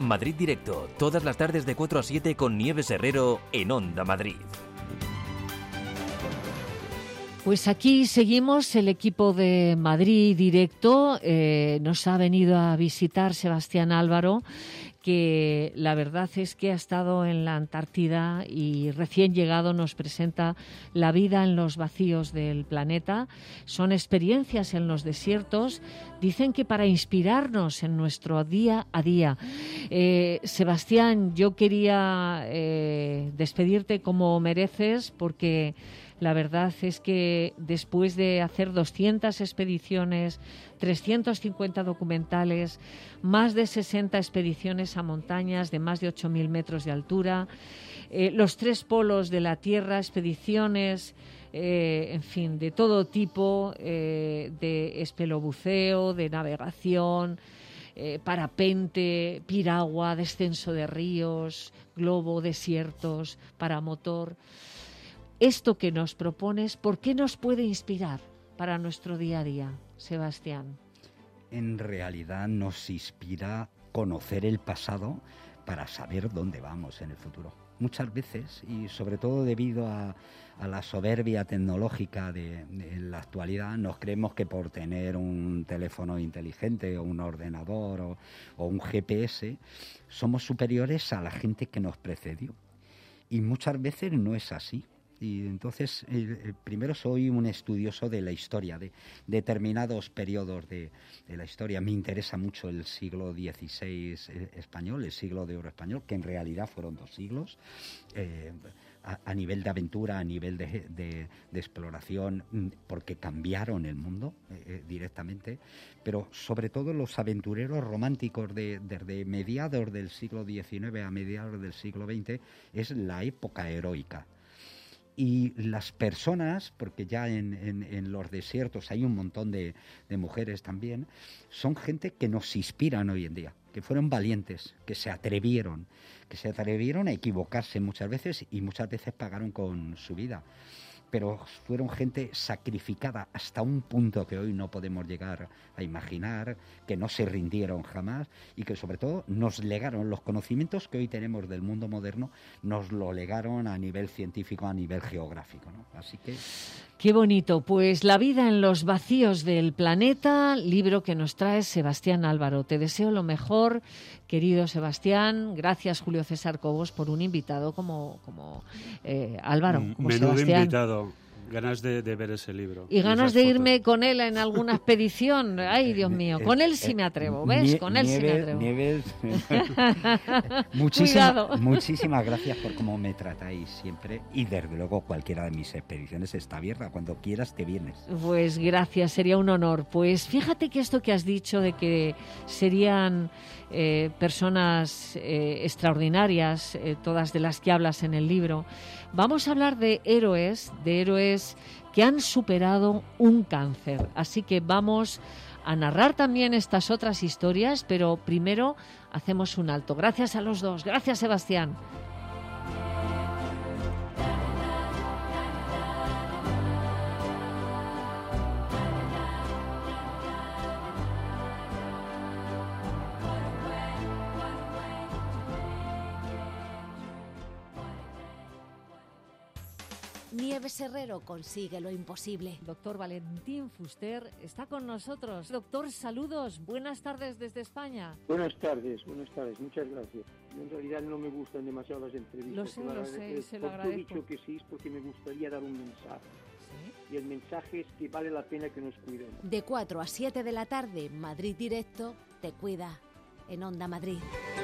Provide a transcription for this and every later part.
Madrid Directo, todas las tardes de 4 a 7 con Nieves Herrero en Onda Madrid. Pues aquí seguimos, el equipo de Madrid Directo. Nos ha venido a visitar Sebastián Álvaro, que la verdad es que ha estado en la Antártida y recién llegado nos presenta la vida en los vacíos del planeta. Son experiencias en los desiertos, dicen que para inspirarnos en nuestro día a día. Sebastián, yo quería despedirte como mereces, porque la verdad es que después de hacer 200 expediciones, 350 documentales, más de 60 expediciones a montañas de más de 8.000 metros de altura, los 3 polos de la Tierra, expediciones, en fin, de todo tipo, de espelobuceo, de navegación, parapente, piragua, descenso de ríos, globo, desiertos, paramotor. Esto que nos propones, ¿por qué nos puede inspirar para nuestro día a día, Sebastián? En realidad nos inspira conocer el pasado para saber dónde vamos en el futuro. Muchas veces, y sobre todo debido a la soberbia tecnológica de la actualidad, nos creemos que por tener un teléfono inteligente o un ordenador o un GPS somos superiores a la gente que nos precedió. Y muchas veces no es así. Y entonces, primero soy un estudioso de la historia, de determinados periodos de la historia. Me interesa mucho el siglo XVI español, el siglo de oro español, que en realidad fueron 2 siglos, a nivel de aventura, a nivel de exploración, porque cambiaron el mundo directamente, pero sobre todo los aventureros románticos desde mediados del siglo XIX a mediados del siglo XX, es la época heroica. Y las personas, porque ya en los desiertos hay un montón de mujeres también, son gente que nos inspiran hoy en día, que fueron valientes, que se atrevieron a equivocarse muchas veces y muchas veces pagaron con su vida. Pero fueron gente sacrificada hasta un punto que hoy no podemos llegar a imaginar, que no se rindieron jamás y que sobre todo nos legaron los conocimientos que hoy tenemos del mundo moderno, nos lo legaron a nivel científico, a nivel geográfico, ¿no? Así que... Qué bonito. Pues La vida en los vacíos del planeta, libro que nos trae Sebastián Álvaro. Te deseo lo mejor, querido Sebastián. Gracias, Julio César Cobos, por un invitado como Álvaro, como Menudo Sebastián. Invitado. Ganas de ver ese libro. Y ganas de irme con él en alguna expedición. Ay, Dios mío. Con él sí me atrevo, ¿ves? Con él sí me atrevo. Nieves, muchísimas gracias por cómo me tratáis siempre. Y desde luego cualquiera de mis expediciones está abierta. Cuando quieras te vienes. Pues gracias, sería un honor. Pues fíjate que esto que has dicho de que serían personas extraordinarias, todas de las que hablas en el libro. Vamos a hablar de héroes que han superado un cáncer. Así que vamos a narrar también estas otras historias, pero primero hacemos un alto. Gracias a los dos. Gracias, Sebastián. Nieves Herrero consigue lo imposible. Doctor Valentín Fuster está con nosotros. Doctor, saludos. Buenas tardes desde España. Buenas tardes. Muchas gracias. En realidad no me gustan demasiado las entrevistas. Lo sé, se lo agradezco. He dicho que sí, es porque me gustaría dar un mensaje. ¿Sí? Y el mensaje es que vale la pena que nos cuidemos. De 4 a 7 de la tarde, Madrid Directo te cuida en Onda Madrid.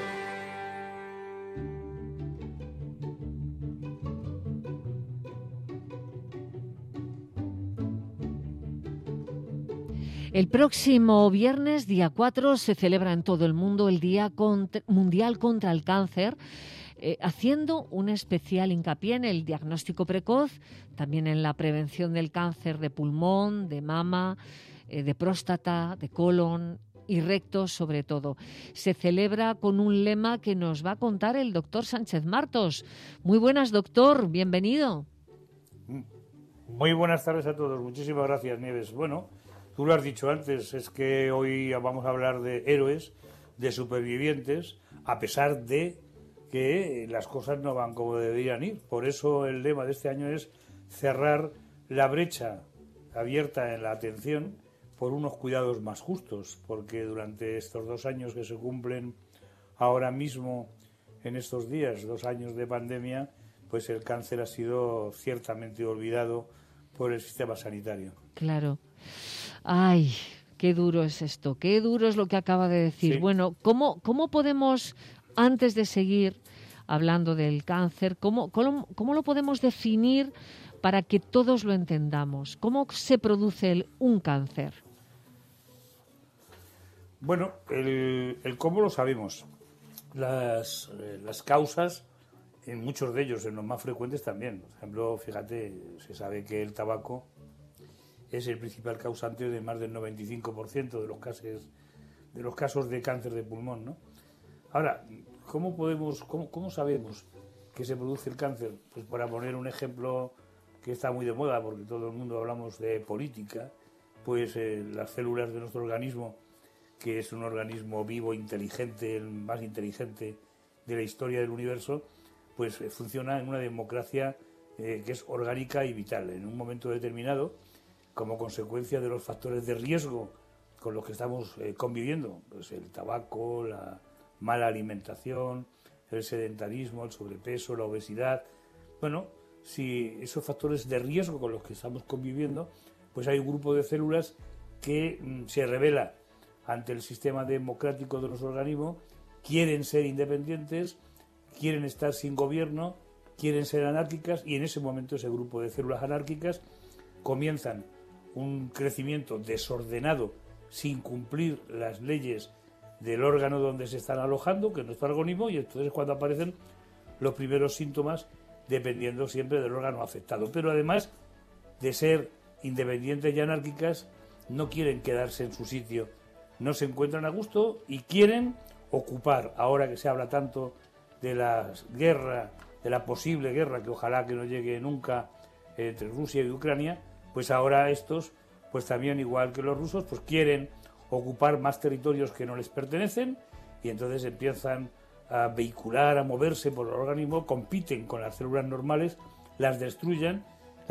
El próximo viernes, día 4, se celebra en todo el mundo el Día Mundial contra el Cáncer, haciendo un especial hincapié en el diagnóstico precoz, también en la prevención del cáncer de pulmón, de mama, de próstata, de colon y recto sobre todo. Se celebra con un lema que nos va a contar el doctor Sánchez Martos. Muy buenas, doctor, bienvenido. Muy buenas tardes a todos, muchísimas gracias, Nieves. Bueno, tú lo has dicho antes, es que hoy vamos a hablar de héroes, de supervivientes, a pesar de que las cosas no van como deberían ir. Por eso el lema de este año es cerrar la brecha abierta en la atención por unos cuidados más justos, porque durante estos 2 años que se cumplen ahora mismo, en estos días, 2 años de pandemia, pues el cáncer ha sido ciertamente olvidado por el sistema sanitario. Claro. Ay, qué duro es esto, qué duro es lo que acaba de decir. Sí. Bueno, ¿cómo podemos, antes de seguir hablando del cáncer, cómo lo podemos definir para que todos lo entendamos? ¿Cómo se produce un cáncer? Bueno, el cómo lo sabemos. Las causas, en muchos de ellos, en los más frecuentes también. Por ejemplo, fíjate, se sabe que el tabaco es el principal causante de más del 95% de los casos de cáncer de pulmón, ¿no? Ahora, ¿cómo sabemos que se produce el cáncer? Pues para poner un ejemplo que está muy de moda, porque todo el mundo hablamos de política, pues las células de nuestro organismo, que es un organismo vivo, inteligente, el más inteligente de la historia del universo, pues funciona en una democracia que es orgánica y vital. En un momento determinado, como consecuencia de los factores de riesgo con los que estamos conviviendo, pues el tabaco, la mala alimentación, el sedentarismo, el sobrepeso, la obesidad. Bueno, si esos factores de riesgo con los que estamos conviviendo, pues hay un grupo de células que se rebela ante el sistema democrático de nuestro organismo, quieren ser independientes, quieren estar sin gobierno, quieren ser anárquicas, y en ese momento ese grupo de células anárquicas comienzan un crecimiento desordenado sin cumplir las leyes del órgano donde se están alojando, que es nuestro organismo, y entonces es cuando aparecen los primeros síntomas, dependiendo siempre del órgano afectado. Pero además de ser independientes y anárquicas, no quieren quedarse en su sitio, no se encuentran a gusto y quieren ocupar, ahora que se habla tanto de la guerra, de la posible guerra, que ojalá que no llegue nunca entre Rusia y Ucrania, pues ahora estos, pues también igual que los rusos, pues quieren ocupar más territorios que no les pertenecen, y entonces empiezan a vehicular, a moverse por el organismo, compiten con las células normales, las destruyen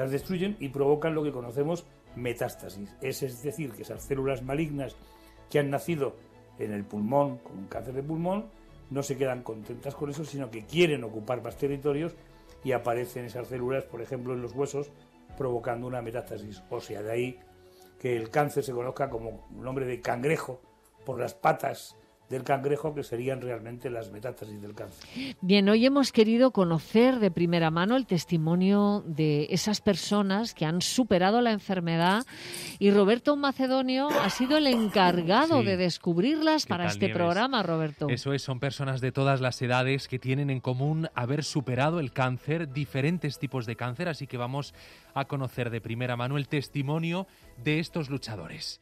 y provocan lo que conocemos metástasis. Es decir, que esas células malignas que han nacido en el pulmón, con un cáncer de pulmón, no se quedan contentas con eso, sino que quieren ocupar más territorios, y aparecen esas células, por ejemplo, en los huesos, provocando una metástasis ósea. De ahí que el cáncer se conozca como un nombre de cangrejo, por las patas del cangrejo, que serían realmente las metástasis del cáncer. Bien, hoy hemos querido conocer de primera mano el testimonio de esas personas que han superado la enfermedad, y Roberto Macedonio ha sido el encargado de descubrirlas para este programa, Roberto. Eso es, son personas de todas las edades que tienen en común haber superado el cáncer, diferentes tipos de cáncer, así que vamos a conocer de primera mano el testimonio de estos luchadores.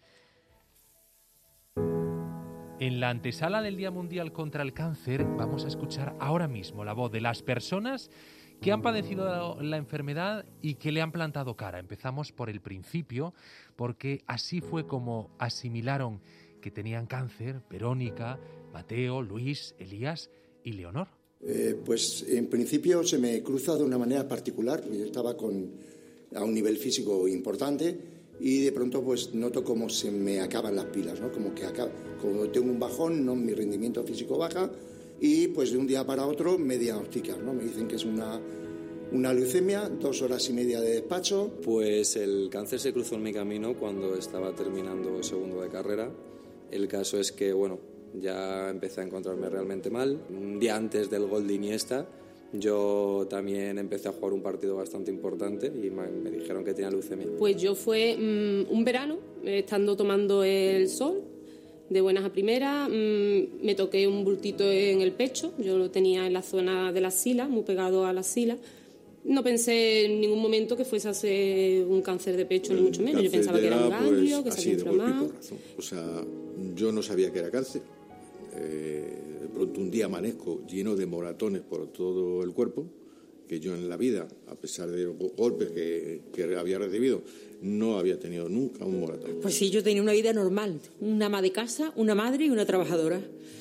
En la antesala del Día Mundial contra el Cáncer vamos a escuchar ahora mismo la voz de las personas que han padecido la enfermedad y que le han plantado cara. Empezamos por el principio, porque así fue como asimilaron que tenían cáncer Verónica, Mateo, Luis, Elías y Leonor. Pues en principio se me cruza de una manera particular, porque yo estaba a un nivel físico importante, y de pronto pues noto como se me acaban las pilas, ¿no? Como tengo un bajón, ¿no? Mi rendimiento físico baja, y pues de un día para otro me diagnostican, ¿no? Me dicen que es una leucemia, 2 horas y media de despacho. Pues el cáncer se cruzó en mi camino cuando estaba terminando segundo de carrera. El caso es que, bueno, ya empecé a encontrarme realmente mal. Un día antes del gol de Iniesta, yo también empecé a jugar un partido bastante importante y me dijeron que tenía leucemia. Pues yo fue un verano, estando tomando el sol, de buenas a primeras, me toqué un bultito en el pecho, yo lo tenía en la zona de la axila, muy pegado a la axila. No pensé en ningún momento que fuese a ser un cáncer de pecho, ni mucho menos. Yo pensaba que era un ganglio, que se había inflamado. O sea, yo no sabía que era cáncer. De pronto un día amanezco lleno de moratones por todo el cuerpo, que yo en la vida, a pesar de los golpes que había recibido, no había tenido nunca un moratón. Pues sí, yo tenía una vida normal, una ama de casa, una madre y una trabajadora.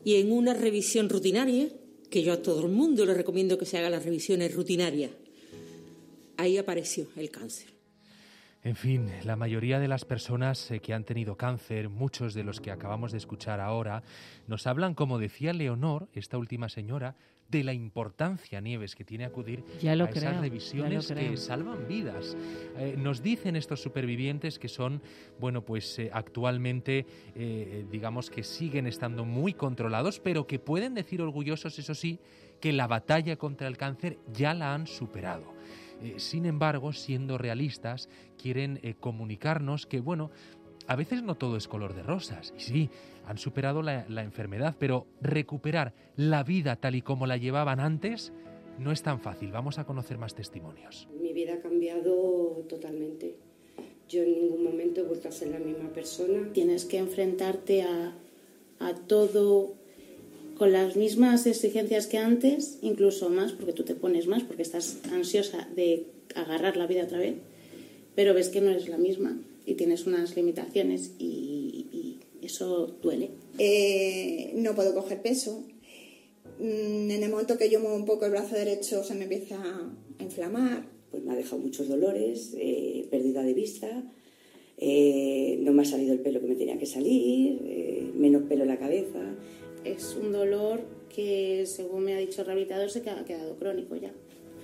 y en una revisión rutinaria, que yo a todo el mundo le recomiendo que se hagan las revisiones rutinarias, ahí apareció el cáncer. En fin, la mayoría de las personas que han tenido cáncer, muchos de los que acabamos de escuchar ahora, nos hablan, como decía Leonor, esta última señora, de la importancia, Nieves, que tiene acudir a esas revisiones que salvan vidas. Nos dicen estos supervivientes que son, bueno, pues actualmente, digamos que siguen estando muy controlados, pero que pueden decir orgullosos, eso sí, que la batalla contra el cáncer ya la han superado. Sin embargo, siendo realistas, quieren comunicarnos que, bueno, a veces no todo es color de rosas. Y sí, han superado la enfermedad, pero recuperar la vida tal y como la llevaban antes no es tan fácil. Vamos a conocer más testimonios. Mi vida ha cambiado totalmente. Yo en ningún momento he vuelto a ser la misma persona. Tienes que enfrentarte a todo con las mismas exigencias que antes, incluso más, porque tú te pones más, porque estás ansiosa de agarrar la vida otra vez, pero ves que no eres la misma y tienes unas limitaciones y eso duele. No puedo coger peso. En el momento que yo muevo un poco el brazo derecho se me empieza a inflamar. Pues me ha dejado muchos dolores, pérdida de vista, no me ha salido el pelo que me tenía que salir, menos pelo en la cabeza. Es un dolor que, según me ha dicho el rehabilitador, se ha quedado crónico ya.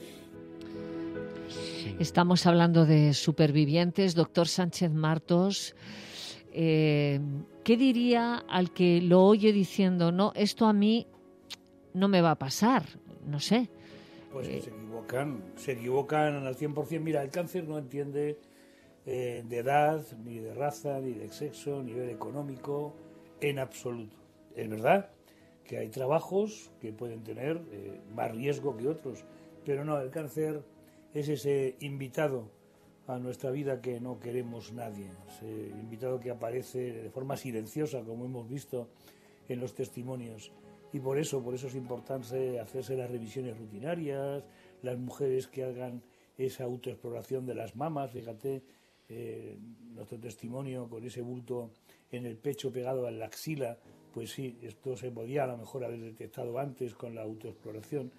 Estamos hablando de supervivientes. Doctor Sánchez Martos, ¿qué diría al que lo oye diciendo, no, esto a mí no me va a pasar? No sé. Pues que se equivocan al 100%. Mira, el cáncer no entiende de edad, ni de raza, ni de sexo, nivel económico, en absoluto. Es verdad que hay trabajos que pueden tener más riesgo que otros, pero no, el cáncer es ese invitado a nuestra vida que no queremos nadie, ese invitado que aparece de forma silenciosa, como hemos visto en los testimonios. Y por eso es importante hacerse las revisiones rutinarias, las mujeres que hagan esa autoexploración de las mamas. Fíjate, nuestro testimonio con ese bulto en el pecho pegado a la axila, pues sí, esto se podía a lo mejor haber detectado antes con la autoexploración.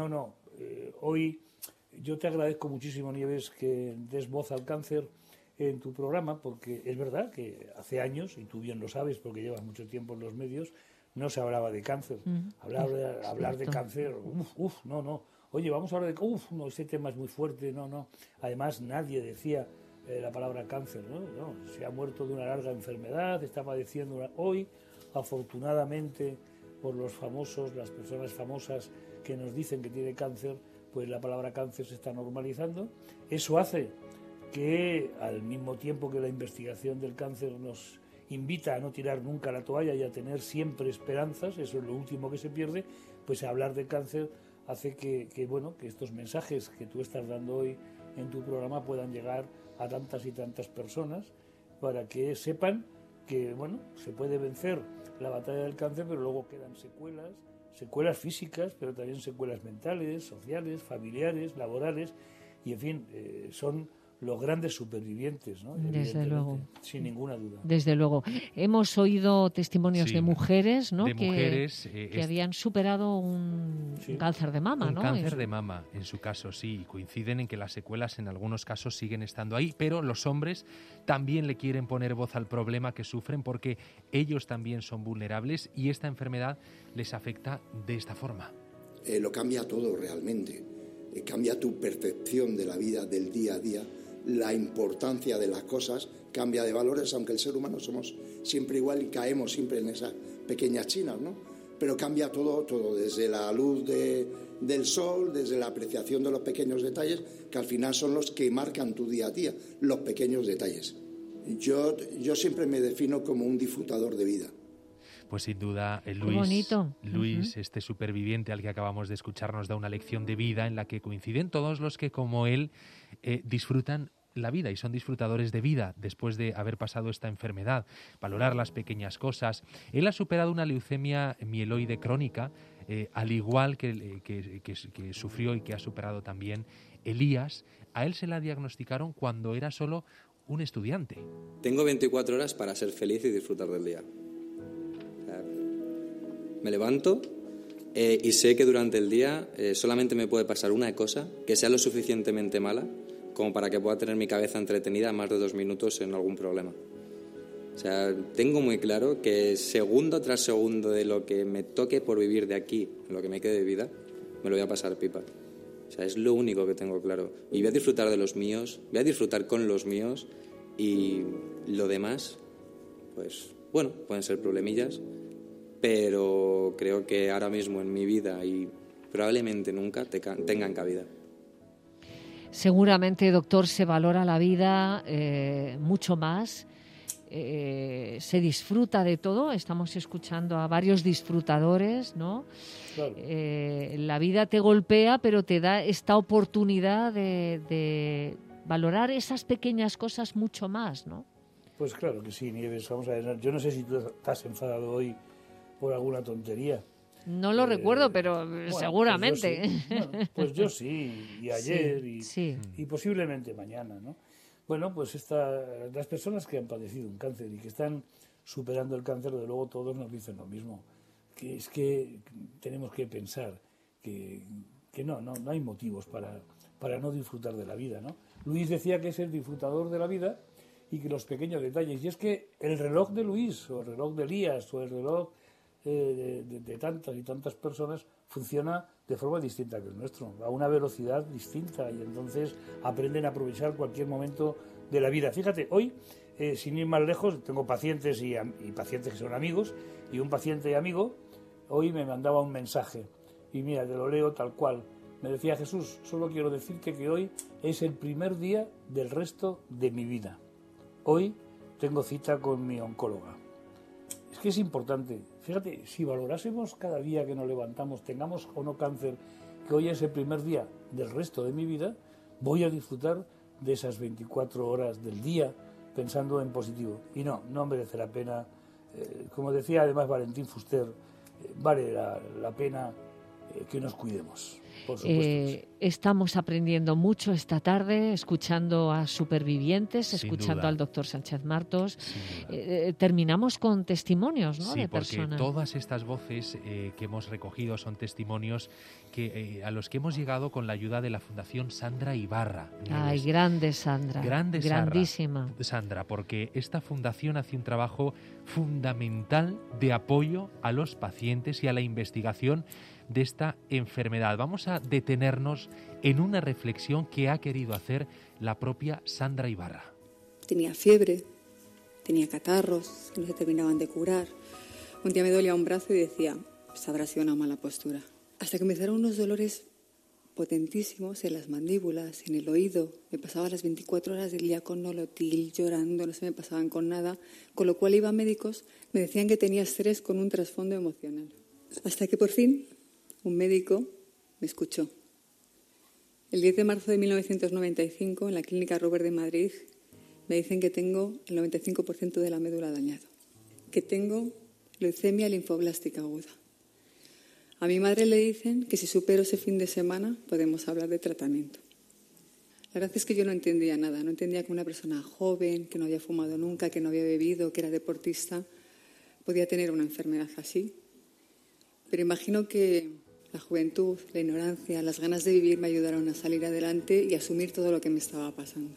Hoy yo te agradezco muchísimo, Nieves, que des voz al cáncer en tu programa, porque es verdad que hace años, y tú bien lo sabes porque llevas mucho tiempo en los medios, no se hablaba de cáncer. Hablar de cáncer, no. Oye, vamos a hablar de... no, ese tema es muy fuerte, no. Además, nadie decía la palabra cáncer, ¿no? Se ha muerto de una larga enfermedad, está padeciendo hoy, afortunadamente, por las personas famosas que nos dicen que tiene cáncer, pues la palabra cáncer se está normalizando. Eso hace que, al mismo tiempo que la investigación del cáncer nos invita a no tirar nunca la toalla y a tener siempre esperanzas, eso es lo último que se pierde, pues hablar de cáncer hace que estos mensajes que tú estás dando hoy en tu programa puedan llegar a tantas y tantas personas para que sepan que, se puede vencer la batalla del cáncer, pero luego quedan secuelas físicas, pero también secuelas mentales, sociales, familiares, laborales, y en fin, son los grandes supervivientes, ¿no? Desde luego. Sin ninguna duda. Desde luego. Hemos oído testimonios de mujeres, ¿no? Que habían superado un cáncer de mama, ¿no? Un cáncer de mama, en su caso, sí. Coinciden en que las secuelas en algunos casos siguen estando ahí, pero los hombres también le quieren poner voz al problema que sufren porque ellos también son vulnerables y esta enfermedad les afecta de esta forma. Lo cambia todo realmente. Cambia tu percepción de la vida, del día a día. La importancia de las cosas cambia de valores, aunque el ser humano somos siempre igual y caemos siempre en esas pequeñas chinas, ¿no? Pero cambia todo, desde la luz del sol, desde la apreciación de los pequeños detalles, que al final son los que marcan tu día a día, los pequeños detalles. Yo siempre me defino como un disfrutador de vida. Pues sin duda, Luis, este superviviente al que acabamos de escuchar, nos da una lección de vida en la que coinciden todos los que, como él, disfrutan la vida y son disfrutadores de vida después de haber pasado esta enfermedad, valorar las pequeñas cosas. Él ha superado una leucemia mieloide crónica, al igual que sufrió y que ha superado también Elías. A él se la diagnosticaron cuando era solo un estudiante. Tengo 24 horas para ser feliz y disfrutar del día. me levanto y sé que durante el día solamente me puede pasar una cosa que sea lo suficientemente mala como para que pueda tener mi cabeza entretenida más de 2 minutos en algún problema. O sea, tengo muy claro que segundo tras segundo de lo que me toque por vivir de aquí, en lo que me quede de vida, me lo voy a pasar pipa. O sea, es lo único que tengo claro. Y voy a disfrutar de los míos, voy a disfrutar con los míos, y lo demás, pues, bueno, pueden ser problemillas, pero creo que ahora mismo en mi vida y probablemente nunca tengan cabida. Seguramente, doctor, se valora la vida mucho más, se disfruta de todo. Estamos escuchando a varios disfrutadores, ¿no? Claro. La vida te golpea, pero te da esta oportunidad de valorar esas pequeñas cosas mucho más, ¿no? Pues claro que sí, Nieves. Vamos a ver, yo no sé si tú estás enfadado hoy por alguna tontería. No lo recuerdo, pero bueno, seguramente. Pues yo sí, y ayer, y posiblemente mañana, ¿no? Bueno, pues las personas que han padecido un cáncer y que están superando el cáncer, de luego todos nos dicen lo mismo, que es que tenemos que pensar que no hay motivos para no disfrutar de la vida, ¿no? Luis decía que es el disfrutador de la vida y que los pequeños detalles, y es que el reloj de Luis, o el reloj de Elías, o el reloj de tantas y tantas personas funciona de forma distinta que el nuestro, a una velocidad distinta, y entonces aprenden a aprovechar cualquier momento de la vida. Fíjate, hoy, sin ir más lejos, tengo pacientes y pacientes que son amigos, y un paciente y amigo hoy me mandaba un mensaje, y mira, te lo leo tal cual. Me decía: Jesús, solo quiero decirte que hoy es el primer día del resto de mi vida. Hoy tengo cita con mi oncóloga. Es que es importante. Fíjate, si valorásemos cada día que nos levantamos, tengamos o no cáncer, que hoy es el primer día del resto de mi vida, voy a disfrutar de esas 24 horas del día pensando en positivo. Y no merece la pena. Como decía además Valentín Fuster, vale la pena que nos cuidemos. Por supuesto. Estamos aprendiendo mucho esta tarde, escuchando a supervivientes, escuchando al doctor Sánchez Martos. Terminamos con testimonios, ¿no? Sí, de personas. Porque todas estas voces que hemos recogido son testimonios a los que hemos llegado con la ayuda de la Fundación Sandra Ibarra. Ay, grande Sandra. Grandísima. Sandra, porque esta fundación hace un trabajo fundamental de apoyo a los pacientes y a la investigación de esta enfermedad. Vamos a detenernos en una reflexión que ha querido hacer la propia Sandra Ibarra. Tenía fiebre, tenía catarros que no se terminaban de curar. Un día me dolía un brazo y decía, pues habrá sido una mala postura. Hasta que me empezaron unos dolores potentísimos en las mandíbulas, en el oído. Me pasaba las 24 horas del día con nolotil, llorando, no se me pasaban con nada. Con lo cual iba a médicos, me decían que tenía estrés con un trasfondo emocional. Hasta que por fin un médico me escuchó. El 10 de marzo de 1995, en la Clínica Robert de Madrid, me dicen que tengo el 95% de la médula dañado, que tengo leucemia linfoblástica aguda. A mi madre le dicen que si supero ese fin de semana podemos hablar de tratamiento. La verdad es que yo no entendía nada, no entendía que una persona joven, que no había fumado nunca, que no había bebido, que era deportista, podía tener una enfermedad así. Pero imagino que la juventud, la ignorancia, las ganas de vivir me ayudaron a salir adelante y a asumir todo lo que me estaba pasando.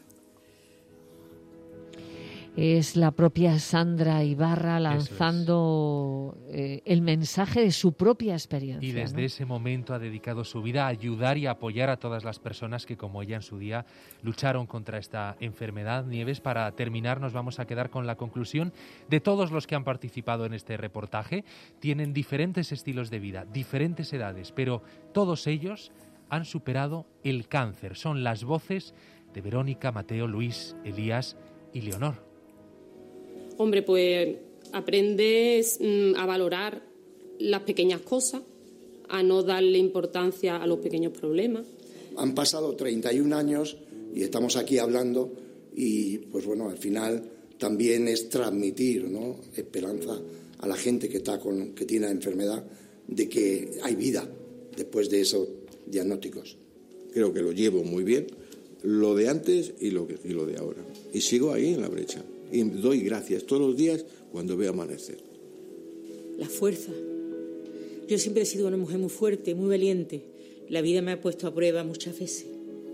Es la propia Sandra Ibarra lanzando el mensaje de su propia experiencia. Y desde ese momento ha dedicado su vida a ayudar y a apoyar a todas las personas que, como ella en su día, lucharon contra esta enfermedad. Nieves, para terminar nos vamos a quedar con la conclusión de todos los que han participado en este reportaje. Tienen diferentes estilos de vida, diferentes edades, pero todos ellos han superado el cáncer. Son las voces de Verónica, Mateo, Luis, Elías y Leonor. Hombre, pues aprendes a valorar las pequeñas cosas, a no darle importancia a los pequeños problemas. Han pasado 31 años y estamos aquí hablando y, pues bueno, al final también es transmitir, ¿no?, esperanza a la gente que tiene la enfermedad de que hay vida después de esos diagnósticos. Creo que lo llevo muy bien, lo de antes y lo de ahora. Y sigo ahí en la brecha. Y doy gracias todos los días cuando veo amanecer. La fuerza, Yo siempre he sido una mujer muy fuerte, muy valiente. La vida me ha puesto a prueba muchas veces.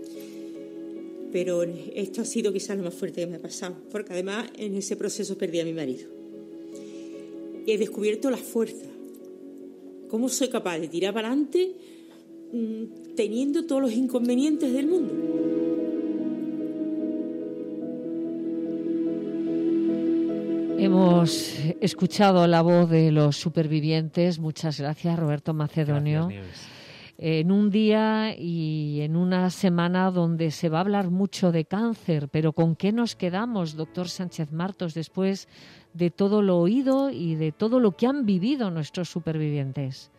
Pero esto ha sido quizás lo más fuerte que me ha pasado, porque además en ese proceso perdí a mi marido. He descubierto la fuerza. ¿Cómo soy capaz de tirar para adelante teniendo todos los inconvenientes del mundo? Hemos escuchado la voz de los supervivientes. Muchas gracias, Roberto Macedonio. Gracias, Nieves. En un día y en una semana donde se va a hablar mucho de cáncer, pero ¿con qué nos quedamos, doctor Sánchez Martos, después de todo lo oído y de todo lo que han vivido nuestros supervivientes?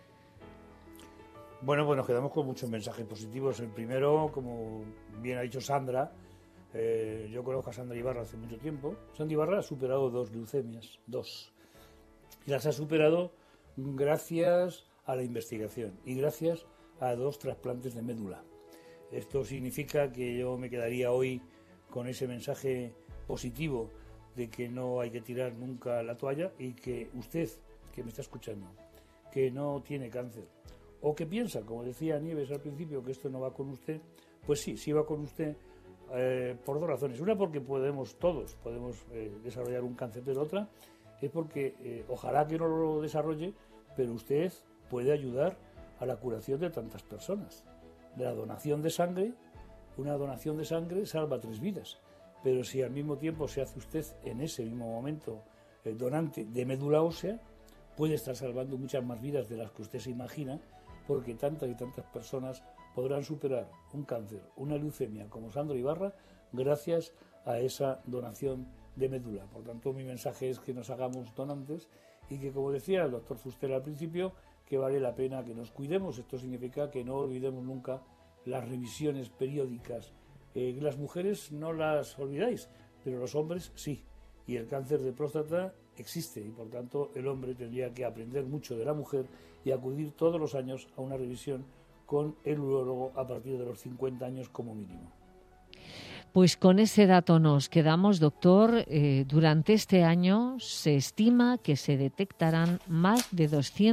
Bueno, pues nos quedamos con muchos mensajes positivos. El primero, como bien ha dicho Sandra, yo conozco a Sandra Ibarra hace mucho tiempo. Sandra Ibarra ha superado 2 leucemias, 2. Y las ha superado gracias a la investigación y gracias a 2 trasplantes de médula. Esto significa que yo me quedaría hoy con ese mensaje positivo de que no hay que tirar nunca la toalla y que usted, que me está escuchando, que no tiene cáncer, o que piensa, como decía Nieves al principio, que esto no va con usted, pues sí, sí va con usted por 2 razones. Una, porque todos podemos desarrollar un cáncer, pero otra es porque ojalá que no lo desarrolle, pero usted puede ayudar a la curación de tantas personas. De la donación de sangre, una donación de sangre salva 3 vidas, pero si al mismo tiempo se hace usted en ese mismo momento donante de médula ósea, puede estar salvando muchas más vidas de las que usted se imagina, porque tantas y tantas personas podrán superar un cáncer, una leucemia como Sandra Ibarra, gracias a esa donación de médula. Por tanto, mi mensaje es que nos hagamos donantes y que, como decía el doctor Fuster al principio, que vale la pena que nos cuidemos. Esto significa que no olvidemos nunca las revisiones periódicas. Las mujeres no las olvidáis, pero los hombres sí. Y el cáncer de próstata existe y, por tanto, el hombre tendría que aprender mucho de la mujer y acudir todos los años a una revisión con el urólogo a partir de los 50 años como mínimo. Pues con ese dato nos quedamos, doctor. Durante este año se estima que se detectarán más de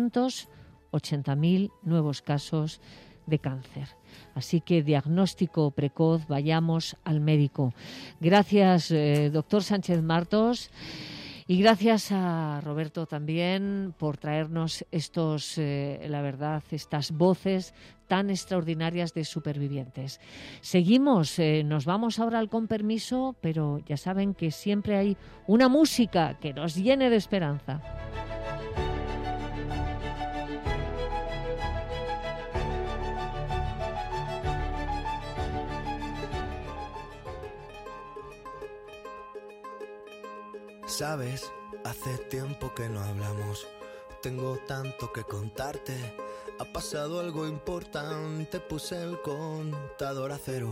280.000 nuevos casos de cáncer. Así que diagnóstico precoz, vayamos al médico. Gracias, doctor Sánchez Martos. Y gracias a Roberto también por traernos la verdad, estas voces tan extraordinarias de supervivientes. Seguimos, nos vamos ahora al con permiso, pero ya saben que siempre hay una música que nos llene de esperanza. Sabes, hace tiempo que no hablamos, tengo tanto que contarte, ha pasado algo importante, puse el contador a 0.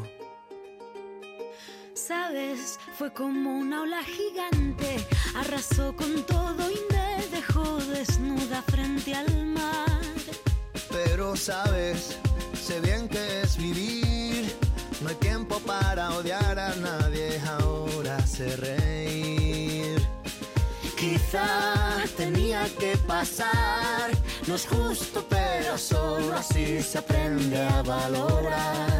Sabes, fue como una ola gigante, arrasó con todo y me dejó desnuda frente al mar. Pero sabes, sé bien que es vivir, no hay tiempo para odiar a nadie, ahora sé reír. Quizá tenía que pasar, no es justo, pero solo así se aprende a valorar.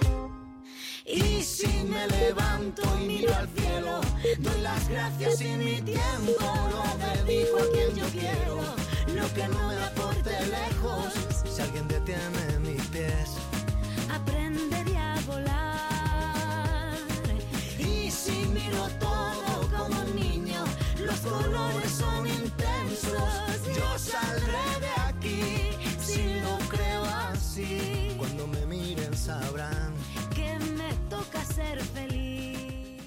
Y si me levanto y miro al cielo, doy las gracias y mi tiempo lo dedico a quien yo quiero, lo que no me aporte lejos. Si alguien detiene mis pies, aprenderé a volar. Y si miro todo como un niño, los colores son intensos, yo saldré de aquí si lo creo así. Cuando me miren sabrán que me toca ser feliz.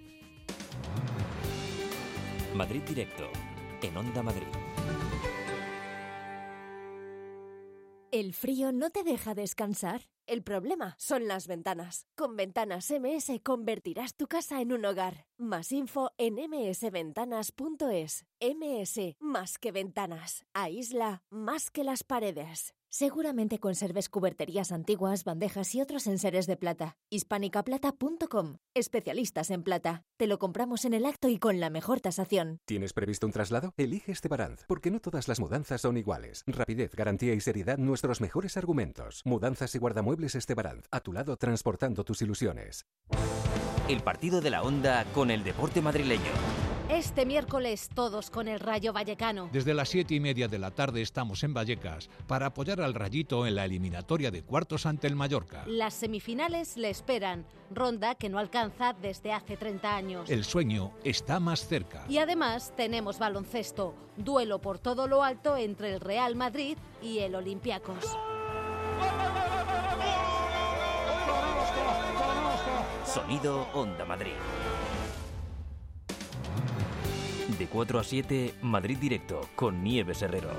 Madrid Directo, en Onda Madrid. ¿El frío no te deja descansar? El problema son las ventanas. Con Ventanas MS convertirás tu casa en un hogar. Más info en msventanas.es. MS, más que ventanas. Aísla más que las paredes. Seguramente conserves cuberterías antiguas, bandejas y otros enseres de plata. Hispanicaplata.com. Especialistas en plata. Te lo compramos en el acto y con la mejor tasación. ¿Tienes previsto un traslado? Elige Estebaranz, porque no todas las mudanzas son iguales. Rapidez, garantía y seriedad, nuestros mejores argumentos. Mudanzas y guardamuebles Estebaranz, a tu lado transportando tus ilusiones. El partido de la Onda con el deporte madrileño. Este miércoles todos con el Rayo Vallecano. Desde las 7:30 de la tarde estamos en Vallecas para apoyar al Rayito en la eliminatoria de cuartos ante el Mallorca. Las semifinales le esperan, ronda que no alcanza desde hace 30 años. El sueño está más cerca. Y además tenemos baloncesto, duelo por todo lo alto entre el Real Madrid y el Olympiacos. Sonido Onda Madrid. De 4 a 7, Madrid Directo, con Nieves Herrero.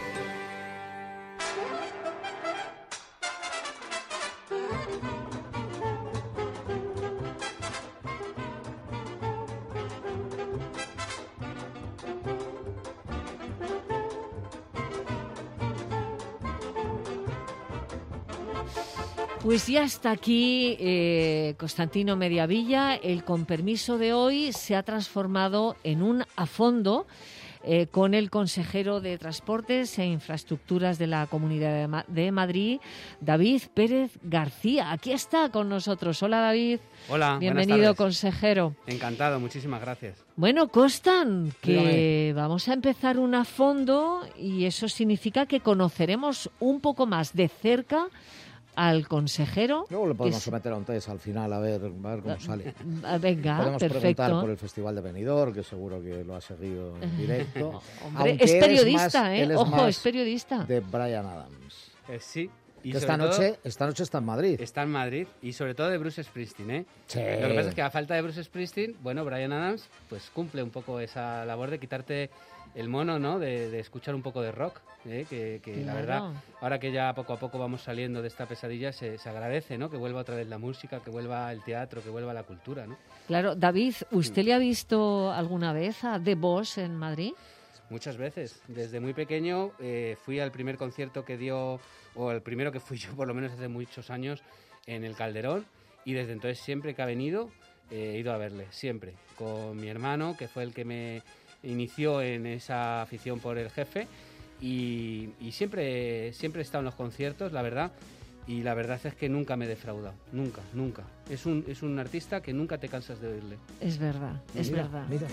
Pues ya está aquí Constantino Mediavilla. El con permiso de hoy se ha transformado en un a fondo con el consejero de Transportes e Infraestructuras de la Comunidad de Madrid, David Pérez García. Aquí está con nosotros. Hola, David. Hola, bienvenido, consejero. Encantado, muchísimas gracias. Bueno, Constan, que Dígame. vamos a empezar un a fondo y eso significa que conoceremos un poco más de cerca al consejero. Luego le podemos someter a un test al final a ver cómo sale. Venga, podemos perfecto. preguntar por el Festival de Benidorm, que seguro que lo ha seguido en directo. Hombre, es periodista, Ojo, es periodista. De Bryan Adams. Sí. Y que sobre esta noche está en Madrid. Está en Madrid y sobre todo de Bruce Springsteen, ¿eh? Sí. Lo que pasa es que a falta de Bruce Springsteen, bueno, Bryan Adams pues cumple un poco esa labor de quitarte el mono, ¿no? De escuchar un poco de rock, que Claro. la verdad, ahora que ya poco a poco vamos saliendo de esta pesadilla, se agradece, ¿no? Que vuelva otra vez la música, que vuelva el teatro, que vuelva la cultura, ¿no? Claro, David, ¿usted le ha visto alguna vez a The Boss en Madrid? Muchas veces. Desde muy pequeño fui al primer concierto que dio, o el primero que fui yo por lo menos hace muchos años, en el Calderón, y desde entonces siempre que ha venido he ido a verle, siempre, con mi hermano, que fue el que me inició en esa afición por el Jefe, y siempre he estado en los conciertos, la verdad, y la verdad es que nunca me he defraudado, nunca. Es un artista que nunca te cansas de oírle. Es verdad, es verdad. Mira.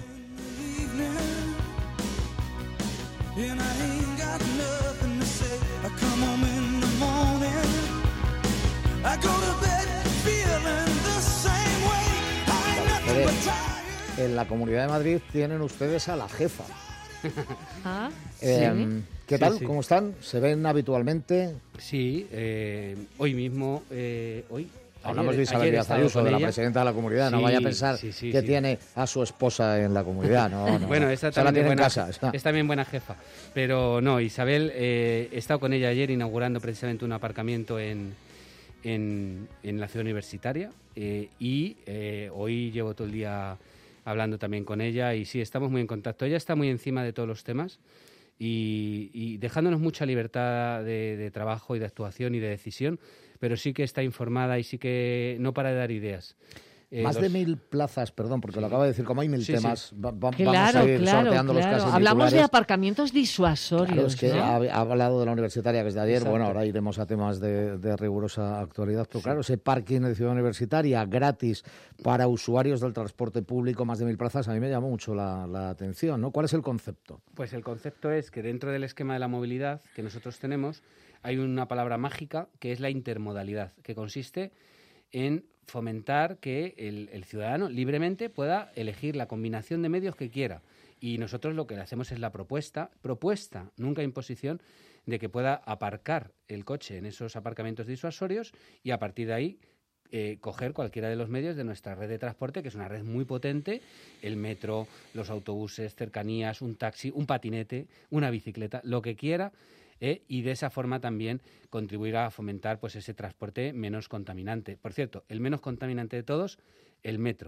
En la Comunidad de Madrid tienen ustedes a la jefa. Ah, ¿Qué tal? Sí. ¿Cómo están? ¿Se ven habitualmente? Sí, hoy mismo, Hablamos de Isabel Díaz Ayuso, de la presidenta de la comunidad. No vaya a pensar que tiene a su esposa en la comunidad. No. Bueno, esta se la también, tiene en buena, casa. es también buena jefa. Pero no, Isabel, he estado con ella ayer inaugurando precisamente un aparcamiento en la ciudad universitaria y hoy llevo todo el día hablando también con ella y sí, estamos muy en contacto. Ella está muy encima de todos los temas y dejándonos mucha libertad de trabajo y de actuación y de decisión, pero sí que está informada y sí que no para de dar ideas. Más de 1.000 plazas, perdón, porque lo acabo de decir, como hay 1.000 temas, vamos Claro, a ir sorteando los casos. Hablamos de aparcamientos disuasorios. Claro, es que ¿no? ha hablado de la universitaria que es de ayer. Exacto. Bueno, ahora iremos a temas de rigurosa actualidad. Pero claro, ese parking de Ciudad Universitaria gratis para usuarios del transporte público, más de 1.000 plazas, a mí me llamó mucho la atención, ¿no? ¿Cuál es el concepto? Pues el concepto es que dentro del esquema de la movilidad que nosotros tenemos hay una palabra mágica que es la intermodalidad, que consiste en fomentar que el ciudadano libremente pueda elegir la combinación de medios que quiera. Y nosotros lo que le hacemos es la propuesta, nunca imposición, de que pueda aparcar el coche en esos aparcamientos disuasorios y a partir de ahí coger cualquiera de los medios de nuestra red de transporte, que es una red muy potente, el metro, los autobuses, cercanías, un taxi, un patinete, una bicicleta, lo que quiera, y de esa forma también contribuir a fomentar pues ese transporte menos contaminante. Por cierto, el menos contaminante de todos, el metro.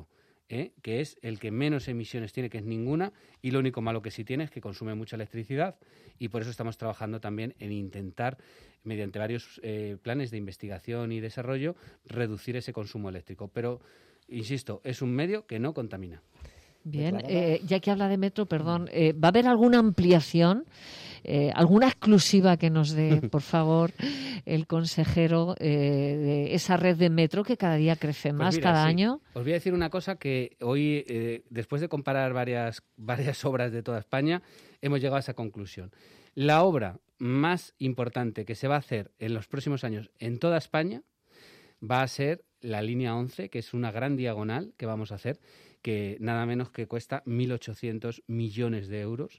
que es el que menos emisiones tiene, que es ninguna, y lo único malo que sí tiene es que consume mucha electricidad, y por eso estamos trabajando también en intentar, mediante varios planes de investigación y desarrollo, reducir ese consumo eléctrico. Pero, insisto, es un medio que no contamina. Bien, ya que habla de metro, perdón, ¿va a haber alguna ampliación, alguna exclusiva que nos dé, por favor, el consejero de esa red de metro que cada día crece más, Pues mira, cada sí. año? Os voy a decir una cosa que hoy, después de comparar varias obras de toda España, hemos llegado a esa conclusión. La obra más importante que se va a hacer en los próximos años en toda España va a ser la línea 11, que es una gran diagonal que vamos a hacer, que nada menos que cuesta 1.800 millones de euros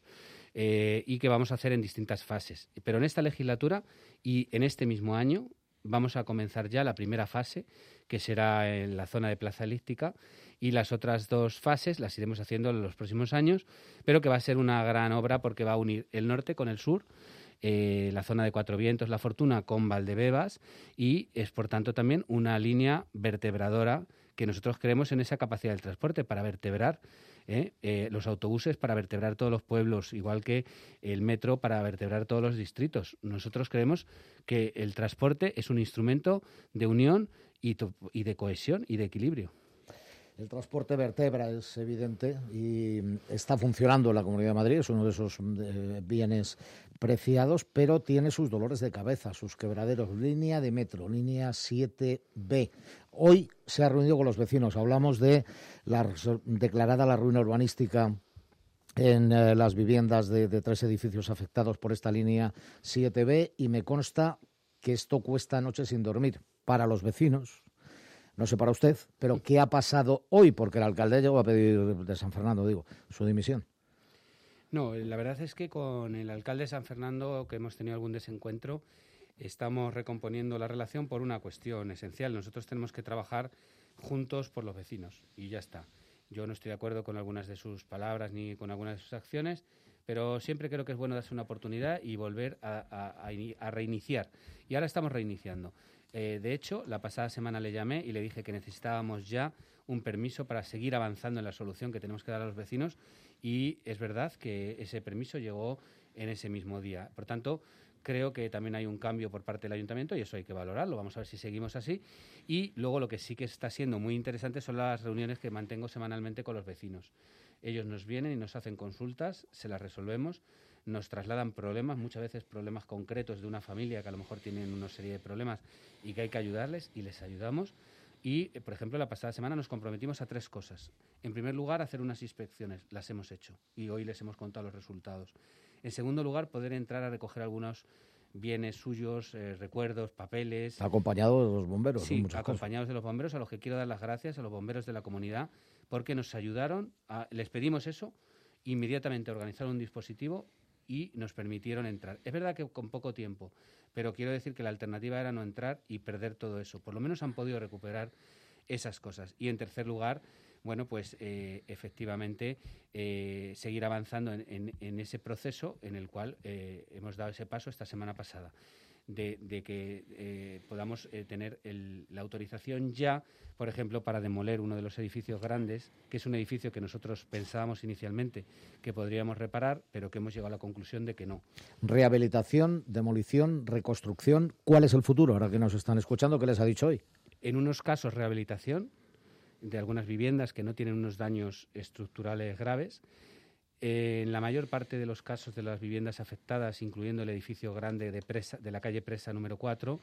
y que vamos a hacer en distintas fases. Pero en esta legislatura y en este mismo año vamos a comenzar ya la primera fase, que será en la zona de Plaza Elíptica, y las otras 2 fases las iremos haciendo en los próximos años, pero que va a ser una gran obra porque va a unir el norte con el sur, la zona de Cuatro Vientos, La Fortuna con Valdebebas, y es por tanto también una línea vertebradora que nosotros creemos en esa capacidad del transporte para vertebrar los autobuses, para vertebrar todos los pueblos, igual que el metro para vertebrar todos los distritos. Nosotros creemos que el transporte es un instrumento de unión y de cohesión y de equilibrio. El transporte vertebra, es evidente, y está funcionando en la Comunidad de Madrid, es uno de esos bienes preciados, pero tiene sus dolores de cabeza, sus quebraderos. Línea de metro, línea 7B. Hoy se ha reunido con los vecinos, hablamos de declarada la ruina urbanística en las viviendas de 3 edificios afectados por esta línea 7B, y me consta que esto cuesta noches sin dormir para los vecinos. No sé para usted, pero ¿qué ha pasado hoy? Porque el alcalde llegó a pedir, de San Fernando, su dimisión. No, la verdad es que con el alcalde de San Fernando, que hemos tenido algún desencuentro, estamos recomponiendo la relación por una cuestión esencial. Nosotros tenemos que trabajar juntos por los vecinos y ya está. Yo no estoy de acuerdo con algunas de sus palabras ni con algunas de sus acciones, pero siempre creo que es bueno darse una oportunidad y volver a reiniciar. Y ahora estamos reiniciando. De hecho, la pasada semana le llamé y le dije que necesitábamos ya un permiso para seguir avanzando en la solución que tenemos que dar a los vecinos, y es verdad que ese permiso llegó en ese mismo día. Por tanto, creo que también hay un cambio por parte del ayuntamiento y eso hay que valorarlo. Vamos a ver si seguimos así. Y luego lo que sí que está siendo muy interesante son las reuniones que mantengo semanalmente con los vecinos. Ellos nos vienen y nos hacen consultas, se las resolvemos, nos trasladan problemas, muchas veces problemas concretos de una familia que a lo mejor tienen una serie de problemas y que hay que ayudarles, y les ayudamos. Y, por ejemplo, la pasada semana nos comprometimos a 3 cosas. En primer lugar, hacer unas inspecciones. Las hemos hecho y hoy les hemos contado los resultados. En segundo lugar, poder entrar a recoger algunos bienes suyos, recuerdos, papeles. Acompañado de los bomberos. Sí, muchas acompañados cosas. de los bomberos, a los que quiero dar las gracias, a los bomberos de la comunidad, porque nos ayudaron, les pedimos eso, inmediatamente organizaron un dispositivo y nos permitieron entrar. Es verdad que con poco tiempo, pero quiero decir que la alternativa era no entrar y perder todo eso. Por lo menos han podido recuperar esas cosas. Y en tercer lugar, bueno, pues efectivamente seguir avanzando en ese proceso en el cual hemos dado ese paso esta semana pasada, de que podamos tener la autorización ya, por ejemplo, para demoler uno de los edificios grandes, que es un edificio que nosotros pensábamos inicialmente que podríamos reparar, pero que hemos llegado a la conclusión de que no. Rehabilitación, demolición, reconstrucción. ¿Cuál es el futuro? Ahora que nos están escuchando, ¿qué les ha dicho hoy? En unos casos, rehabilitación de algunas viviendas que no tienen unos daños estructurales graves. En la mayor parte de los casos de las viviendas afectadas, incluyendo el edificio grande de la calle Presa número 4,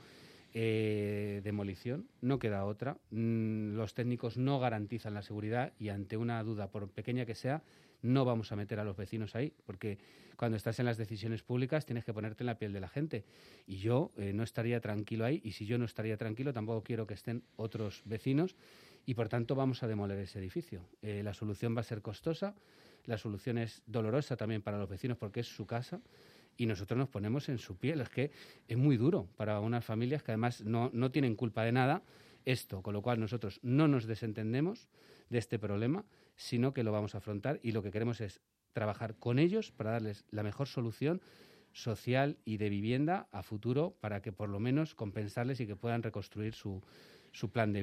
demolición, no queda otra. Los técnicos no garantizan la seguridad y ante una duda, por pequeña que sea, no vamos a meter a los vecinos ahí, porque cuando estás en las decisiones públicas tienes que ponerte en la piel de la gente. Y yo no estaría tranquilo ahí, y si yo no estaría tranquilo tampoco quiero que estén otros vecinos, y por tanto vamos a demoler ese edificio. La solución va a ser costosa, la solución es dolorosa también para los vecinos porque es su casa y nosotros nos ponemos en su piel. Es que es muy duro para unas familias que además no tienen culpa de nada esto, con lo cual nosotros no nos desentendemos de este problema, sino que lo vamos a afrontar y lo que queremos es trabajar con ellos para darles la mejor solución social y de vivienda a futuro para que por lo menos compensarles y que puedan reconstruir su plan de vida.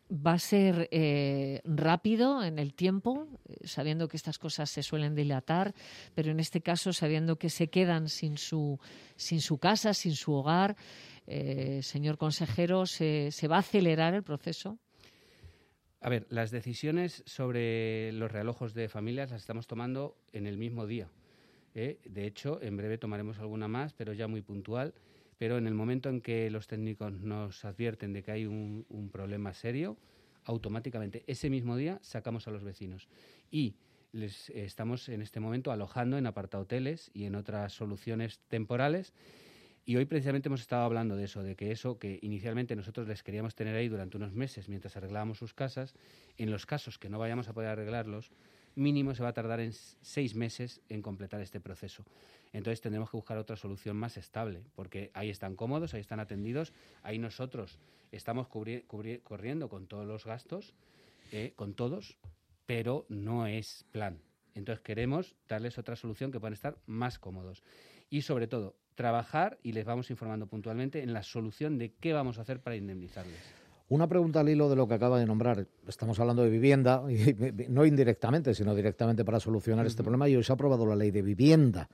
va a ser rápido en el tiempo, sabiendo que estas cosas se suelen dilatar, pero en este caso sabiendo que se quedan sin su casa, sin su hogar. Señor consejero, ¿se va a acelerar el proceso? A ver, las decisiones sobre los realojos de familias las estamos tomando en el mismo día. De hecho, en breve tomaremos alguna más, pero ya muy puntual. Pero en el momento en que los técnicos nos advierten de que hay un problema serio, automáticamente ese mismo día sacamos a los vecinos. Y les estamos en este momento alojando en apartahoteles y en otras soluciones temporales. Y hoy precisamente hemos estado hablando de eso, de que eso que inicialmente nosotros les queríamos tener ahí durante unos meses mientras arreglábamos sus casas, en los casos que no vayamos a poder arreglarlos, mínimo se va a tardar en 6 meses en completar este proceso. Entonces tendremos que buscar otra solución más estable, porque ahí están cómodos, ahí están atendidos, ahí nosotros estamos corriendo con todos los gastos, con todos, pero no es plan. Entonces queremos darles otra solución que puedan estar más cómodos. Y sobre todo, trabajar, y les vamos informando puntualmente, en la solución de qué vamos a hacer para indemnizarles. Una pregunta al hilo de lo que acaba de nombrar. Estamos hablando de vivienda, y no indirectamente, sino directamente para solucionar este problema. Y hoy se ha aprobado la ley de vivienda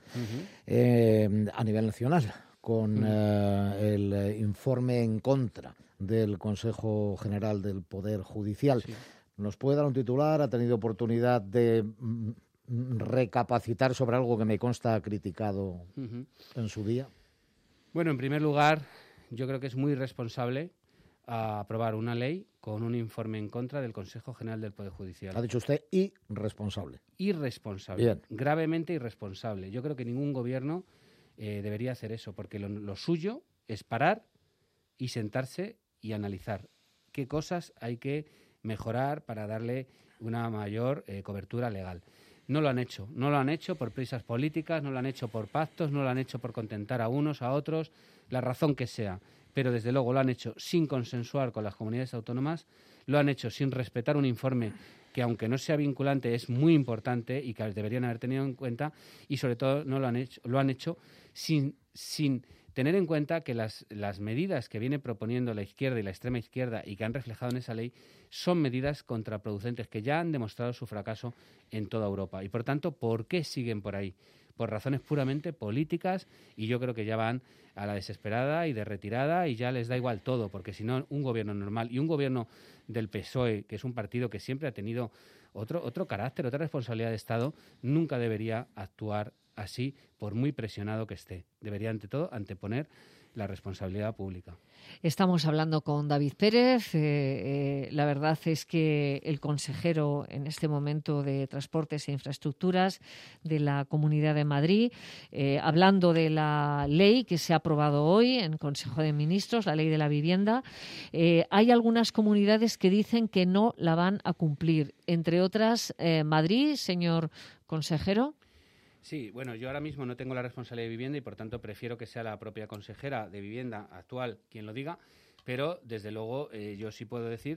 a nivel nacional, con el informe en contra del Consejo General del Poder Judicial. Sí. ¿Nos puede dar un titular? ¿Ha tenido oportunidad de recapacitar sobre algo que me consta ha criticado en su día? Bueno, en primer lugar, yo creo que es muy responsable aprobar una ley con un informe en contra del Consejo General del Poder Judicial. Ha dicho usted irresponsable. Irresponsable, bien. Gravemente irresponsable. Yo creo que ningún gobierno debería hacer eso, porque lo suyo es parar y sentarse y analizar qué cosas hay que mejorar para darle una mayor cobertura legal. No lo han hecho por prisas políticas, no lo han hecho por pactos, no lo han hecho por contentar a unos, a otros, la razón que sea. Pero desde luego lo han hecho sin consensuar con las comunidades autónomas, lo han hecho sin respetar un informe que, aunque no sea vinculante, es muy importante y que deberían haber tenido en cuenta, y sobre todo lo han hecho sin tener en cuenta que las medidas que viene proponiendo la izquierda y la extrema izquierda y que han reflejado en esa ley son medidas contraproducentes que ya han demostrado su fracaso en toda Europa. Y por tanto, ¿por qué siguen por ahí? Por razones puramente políticas, y yo creo que ya van a la desesperada y de retirada y ya les da igual todo, porque si no, un gobierno normal y un gobierno del PSOE, que es un partido que siempre ha tenido otro carácter, otra responsabilidad de Estado, nunca debería actuar así, por muy presionado que esté. Debería, ante todo, anteponer la responsabilidad pública. Estamos hablando con David Pérez. La verdad es que el consejero en este momento de Transportes e Infraestructuras de la Comunidad de Madrid, hablando de la ley que se ha aprobado hoy en Consejo de Ministros, la ley de la vivienda. Hay algunas comunidades que dicen que no la van a cumplir, entre otras Madrid, señor consejero. Sí, bueno, yo ahora mismo no tengo la responsabilidad de vivienda y por tanto prefiero que sea la propia consejera de vivienda actual quien lo diga, pero desde luego yo sí puedo decir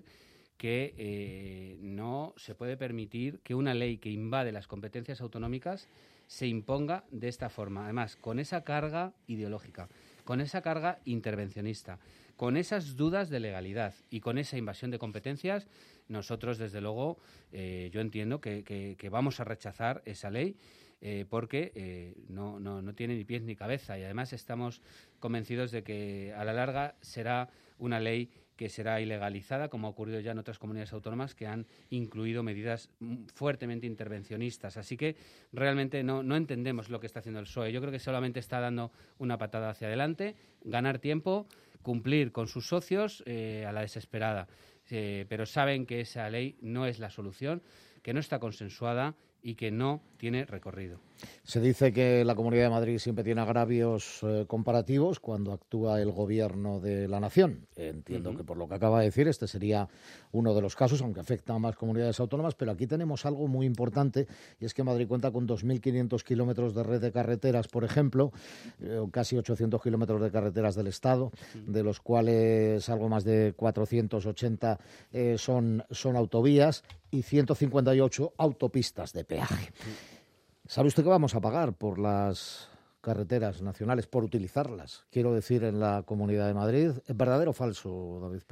que no se puede permitir que una ley que invade las competencias autonómicas se imponga de esta forma, además con esa carga ideológica, con esa carga intervencionista, con esas dudas de legalidad y con esa invasión de competencias. Nosotros desde luego yo entiendo que vamos a rechazar esa ley. Porque no tiene ni pies ni cabeza y además estamos convencidos de que a la larga será una ley que será ilegalizada, como ha ocurrido ya en otras comunidades autónomas que han incluido medidas fuertemente intervencionistas. Así que realmente no entendemos lo que está haciendo el PSOE. Yo creo que solamente está dando una patada hacia adelante, ganar tiempo, cumplir con sus socios a la desesperada. Pero saben que esa ley no es la solución, que no está consensuada y que no tiene recorrido. Se dice que la Comunidad de Madrid siempre tiene agravios comparativos cuando actúa el Gobierno de la Nación. Entiendo que por lo que acaba de decir este sería uno de los casos, aunque afecta a más comunidades autónomas, pero aquí tenemos algo muy importante y es que Madrid cuenta con 2.500 kilómetros de red de carreteras, por ejemplo, casi 800 kilómetros de carreteras del Estado, de los cuales algo más de 480 son autovías y 158 autopistas de peaje. ¿Sabe usted que vamos a pagar por las carreteras nacionales, por utilizarlas? Quiero decir, en la Comunidad de Madrid. ¿Es verdadero o falso, David Pérez?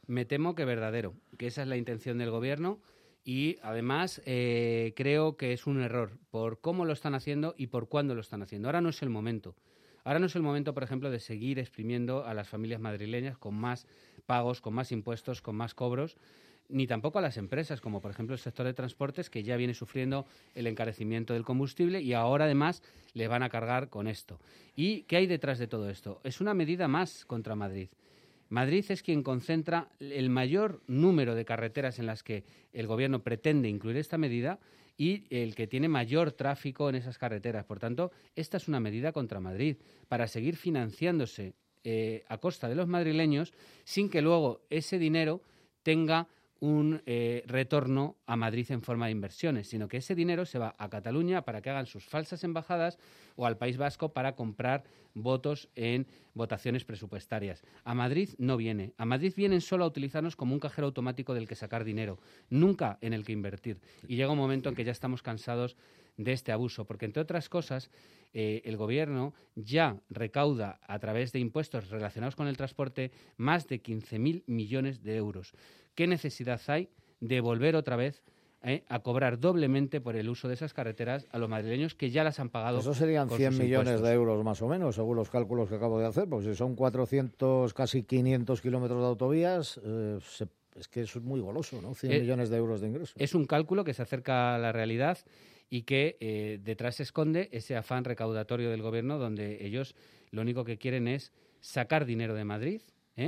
Me temo que verdadero, que esa es la intención del Gobierno y además creo que es un error por cómo lo están haciendo y por cuándo lo están haciendo. Ahora no es el momento. Ahora no es el momento, por ejemplo, de seguir exprimiendo a las familias madrileñas con más pagos, con más impuestos, con más cobros, ni tampoco a las empresas, como por ejemplo el sector de transportes, que ya viene sufriendo el encarecimiento del combustible y ahora además le van a cargar con esto. ¿Y qué hay detrás de todo esto? Es una medida más contra Madrid. Madrid es quien concentra el mayor número de carreteras en las que el Gobierno pretende incluir esta medida y el que tiene mayor tráfico en esas carreteras. Por tanto, esta es una medida contra Madrid para seguir financiándose a costa de los madrileños sin que luego ese dinero tenga un retorno a Madrid en forma de inversiones, sino que ese dinero se va a Cataluña para que hagan sus falsas embajadas o al País Vasco para comprar votos en votaciones presupuestarias. A Madrid no viene. A Madrid vienen solo a utilizarnos como un cajero automático del que sacar dinero, nunca en el que invertir. Y llega un momento en que ya estamos cansados de este abuso, porque entre otras cosas el Gobierno ya recauda a través de impuestos relacionados con el transporte más de 15.000 millones de euros. ¿Qué necesidad hay de volver otra vez a cobrar doblemente por el uso de esas carreteras a los madrileños que ya las han pagado? Eso serían 100 millones impuestos de euros más o menos, según los cálculos que acabo de hacer, pues si son 400, casi 500 kilómetros de autovías, es que eso es muy goloso, ¿no? 100 millones de euros de ingresos. Es un cálculo que se acerca a la realidad y que detrás se esconde ese afán recaudatorio del Gobierno, donde ellos lo único que quieren es sacar dinero de Madrid,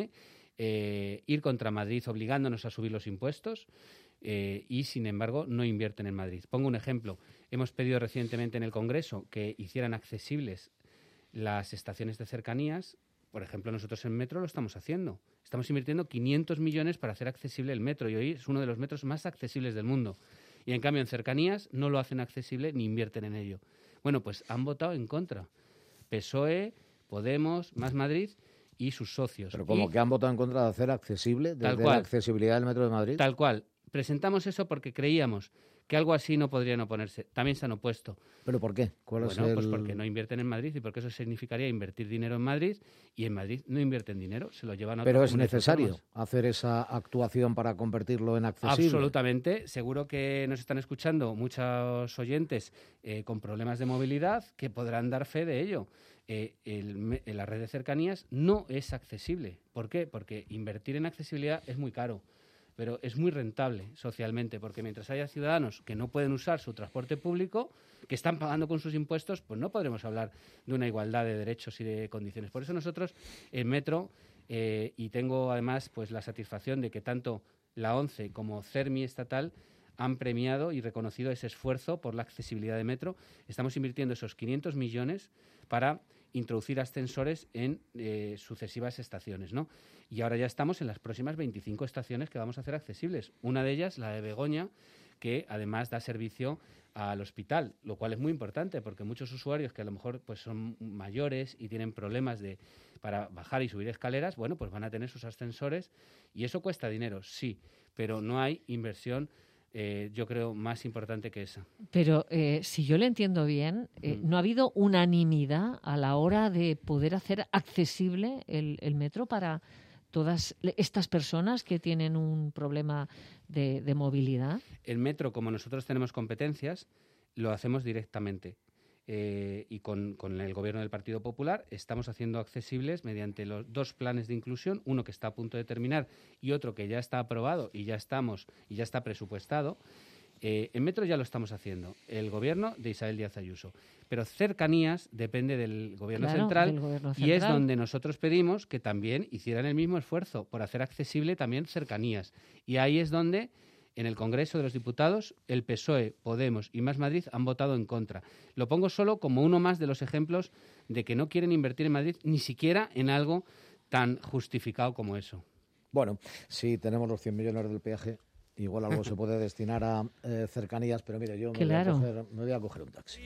ir contra Madrid obligándonos a subir los impuestos y, sin embargo, no invierten en Madrid. Pongo un ejemplo. Hemos pedido recientemente en el Congreso que hicieran accesibles las estaciones de cercanías. Por ejemplo, nosotros en metro lo estamos haciendo. Estamos invirtiendo 500 millones para hacer accesible el metro y hoy es uno de los metros más accesibles del mundo. Y, en cambio, en cercanías no lo hacen accesible ni invierten en ello. Bueno, pues han votado en contra. PSOE, Podemos, Más Madrid y sus socios. Pero como que han votado en contra de hacer accesible, de la accesibilidad del metro de Madrid. Tal cual. Presentamos eso porque creíamos que algo así no podrían oponerse. También se han opuesto. ¿Pero por qué? Pues porque no invierten en Madrid y porque eso significaría invertir dinero en Madrid y en Madrid no invierten dinero, se lo llevan a otras comunidades. Pero es necesario hacer esa actuación para convertirlo en accesible. Absolutamente. Seguro que nos están escuchando muchos oyentes con problemas de movilidad que podrán dar fe de ello. La red de cercanías no es accesible. ¿Por qué? Porque invertir en accesibilidad es muy caro, pero es muy rentable socialmente, porque mientras haya ciudadanos que no pueden usar su transporte público, que están pagando con sus impuestos, pues no podremos hablar de una igualdad de derechos y de condiciones. Por eso nosotros en Metro, y tengo además pues la satisfacción de que tanto la ONCE como CERMI estatal han premiado y reconocido ese esfuerzo por la accesibilidad de Metro. Estamos invirtiendo esos 500 millones para introducir ascensores en sucesivas estaciones, ¿no? Y ahora ya estamos en las próximas 25 estaciones que vamos a hacer accesibles. Una de ellas, la de Begoña, que además da servicio al hospital, lo cual es muy importante porque muchos usuarios que a lo mejor pues son mayores y tienen problemas para bajar y subir escaleras, bueno, pues van a tener sus ascensores y eso cuesta dinero, sí, pero no hay inversión yo creo más importante que esa. Pero si yo le entiendo bien, ¿no ha habido unanimidad a la hora de poder hacer accesible el metro para todas estas personas que tienen un problema de movilidad? El metro, como nosotros tenemos competencias, lo hacemos directamente. Y con el Gobierno del Partido Popular estamos haciendo accesibles mediante los dos planes de inclusión, uno que está a punto de terminar y otro que ya está aprobado y ya está presupuestado. En Metro ya lo estamos haciendo, el Gobierno de Isabel Díaz Ayuso. Pero cercanías depende del Gobierno central y es donde nosotros pedimos que también hicieran el mismo esfuerzo por hacer accesible también cercanías. Y ahí es donde en el Congreso de los Diputados, el PSOE, Podemos y Más Madrid han votado en contra. Lo pongo solo como uno más de los ejemplos de que no quieren invertir en Madrid ni siquiera en algo tan justificado como eso. Bueno, si tenemos los 100 millones del peaje, igual algo se puede destinar a cercanías, pero mire, yo me voy a coger un taxi.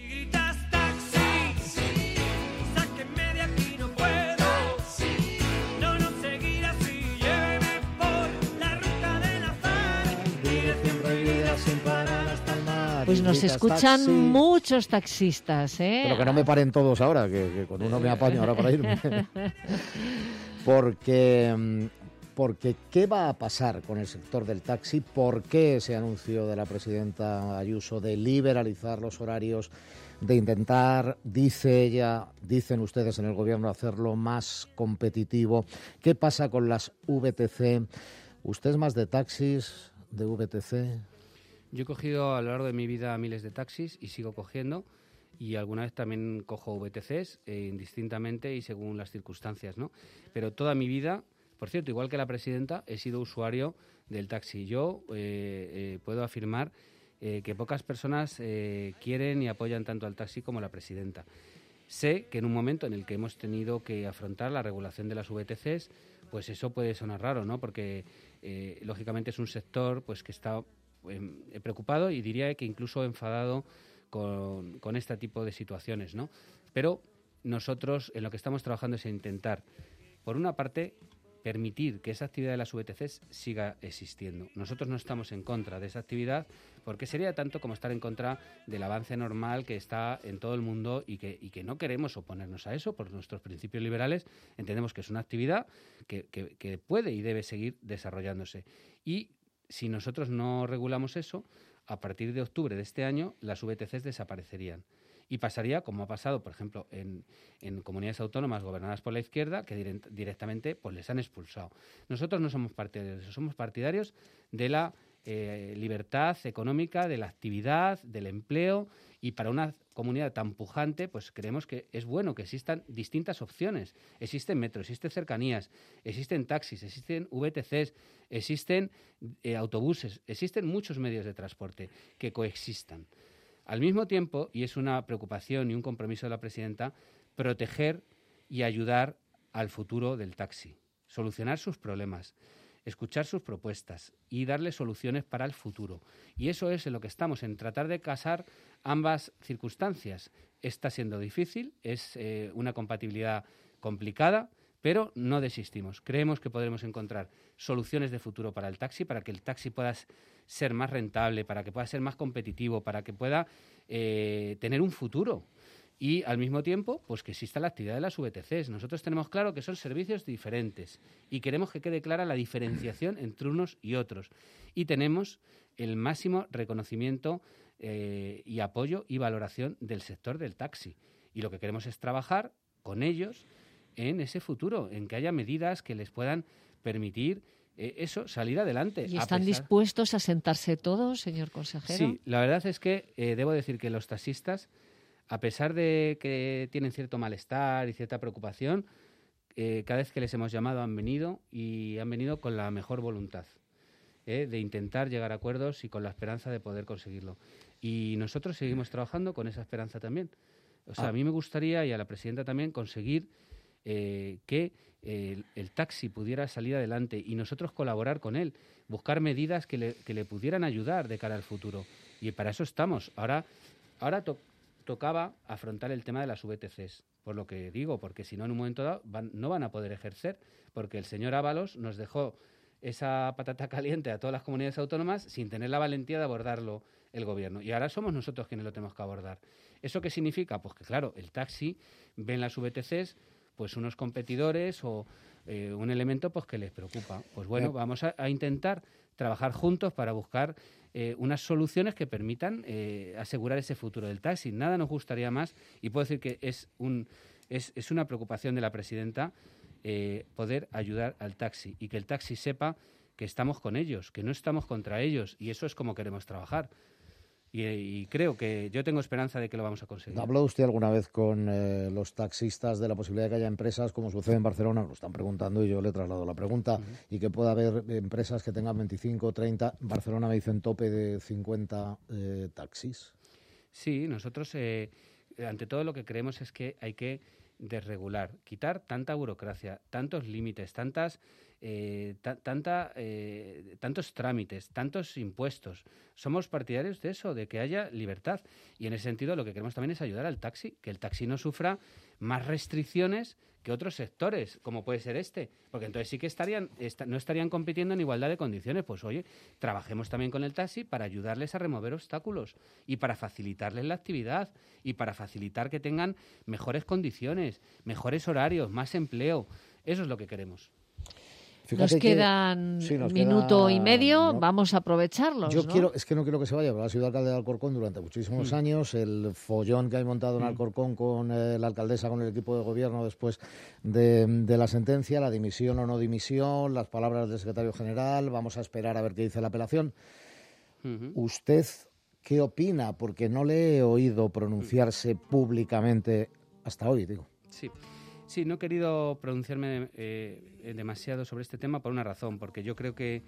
Pues nos escuchan muchos taxistas, ¿eh? Pero que no me paren todos ahora, que con uno me apaño ahora para irme. Porque porque ¿qué va a pasar con el sector del taxi? ¿Por qué ese anuncio de la presidenta Ayuso de liberalizar los horarios, de intentar, dice ella, dicen ustedes en el gobierno, hacerlo más competitivo? ¿Qué pasa con las VTC? ¿Usted es más de taxis, de VTC? Yo he cogido a lo largo de mi vida miles de taxis y sigo cogiendo, y alguna vez también cojo VTCs, indistintamente y según las circunstancias, ¿no? Pero toda mi vida, por cierto, igual que la presidenta, he sido usuario del taxi. Yo puedo afirmar que pocas personas quieren y apoyan tanto al taxi como la presidenta. Sé que en un momento en el que hemos tenido que afrontar la regulación de las VTCs, pues eso puede sonar raro, ¿no? Porque lógicamente es un sector pues que está preocupado y diría que incluso enfadado con este tipo de situaciones, ¿no? Pero nosotros en lo que estamos trabajando es intentar, por una parte, permitir que esa actividad de las VTCs siga existiendo. Nosotros no estamos en contra de esa actividad porque sería tanto como estar en contra del avance normal que está en todo el mundo y que no queremos oponernos a eso. Por nuestros principios liberales entendemos que es una actividad que puede y debe seguir desarrollándose. Y si nosotros no regulamos eso, a partir de octubre de este año las VTCs desaparecerían. Y pasaría, como ha pasado, por ejemplo, en comunidades autónomas gobernadas por la izquierda, que directamente pues les han expulsado. Nosotros no somos partidarios de eso, somos partidarios de la libertad económica, de la actividad, del empleo, y para una comunidad tan pujante, pues creemos que es bueno que existan distintas opciones. Existen metros, existen cercanías, existen taxis, existen VTCs, existen autobuses, existen muchos medios de transporte que coexistan. Al mismo tiempo, y es una preocupación y un compromiso de la presidenta, proteger y ayudar al futuro del taxi, solucionar sus problemas, escuchar sus propuestas y darle soluciones para el futuro. Y eso es en lo que estamos, en tratar de casar ambas circunstancias. Está siendo difícil, es una compatibilidad complicada, pero no desistimos. Creemos que podremos encontrar soluciones de futuro para el taxi, para que el taxi pueda ser más rentable, para que pueda ser más competitivo, para que pueda tener un futuro. Y al mismo tiempo, pues que exista la actividad de las VTCs. Nosotros tenemos claro que son servicios diferentes y queremos que quede clara la diferenciación entre unos y otros. Y tenemos el máximo reconocimiento y apoyo y valoración del sector del taxi. Y lo que queremos es trabajar con ellos en ese futuro, en que haya medidas que les puedan permitir salir adelante. ¿Y están dispuestos a sentarse todos, señor consejero? Sí, la verdad es que debo decir que los taxistas, a pesar de que tienen cierto malestar y cierta preocupación, cada vez que les hemos llamado han venido y han venido con la mejor voluntad de intentar llegar a acuerdos y con la esperanza de poder conseguirlo. Y nosotros seguimos trabajando con esa esperanza también. O sea, a mí me gustaría, y a la presidenta también, conseguir que el taxi pudiera salir adelante y nosotros colaborar con él, buscar medidas que le pudieran ayudar de cara al futuro. Y para eso estamos. Ahora tocaba afrontar el tema de las VTCs, por lo que digo, porque si no, en un momento dado no van a poder ejercer, porque el señor Ábalos nos dejó esa patata caliente a todas las comunidades autónomas sin tener la valentía de abordarlo el gobierno. Y ahora somos nosotros quienes lo tenemos que abordar. ¿Eso qué significa? Pues que, claro, el taxi ve en las VTCs pues unos competidores o un elemento pues que les preocupa. Pues bueno, vamos a intentar trabajar juntos para buscar unas soluciones que permitan asegurar ese futuro del taxi. Nada nos gustaría más, y puedo decir que es una preocupación de la presidenta, poder ayudar al taxi y que el taxi sepa que estamos con ellos, que no estamos contra ellos, y eso es como queremos trabajar. Y creo que yo tengo esperanza de que lo vamos a conseguir. ¿Ha hablado usted alguna vez con los taxistas de la posibilidad de que haya empresas, como sucede en Barcelona? Lo están preguntando y yo le traslado la pregunta. Y que pueda haber empresas que tengan 25, 30. En Barcelona me dicen tope de 50 taxis. Sí, nosotros ante todo lo que creemos es que hay que desregular, quitar tanta burocracia, tantos límites, tantos trámites, tantos impuestos. Somos partidarios de eso, de que haya libertad. Y en ese sentido lo que queremos también es ayudar al taxi, que el taxi no sufra más restricciones que otros sectores, como puede ser porque entonces sí que no estarían compitiendo en igualdad de condiciones. Pues oye, trabajemos también con el taxi para ayudarles a remover obstáculos y para facilitarles la actividad y para facilitar que tengan mejores condiciones, mejores horarios, más empleo. Eso es lo que queremos. Nos quedan minuto y medio, vamos a aprovecharlos. No quiero que se vaya, pero ha sido alcalde de Alcorcón durante muchísimos años. El follón que hay montado en Alcorcón con la alcaldesa, con el equipo de gobierno después de la sentencia, la dimisión o no dimisión, las palabras del secretario general, vamos a esperar a ver qué dice la apelación. ¿Usted qué opina? Porque no le he oído pronunciarse públicamente hasta hoy, digo. Sí, no he querido pronunciarme demasiado sobre este tema por una razón, porque yo creo que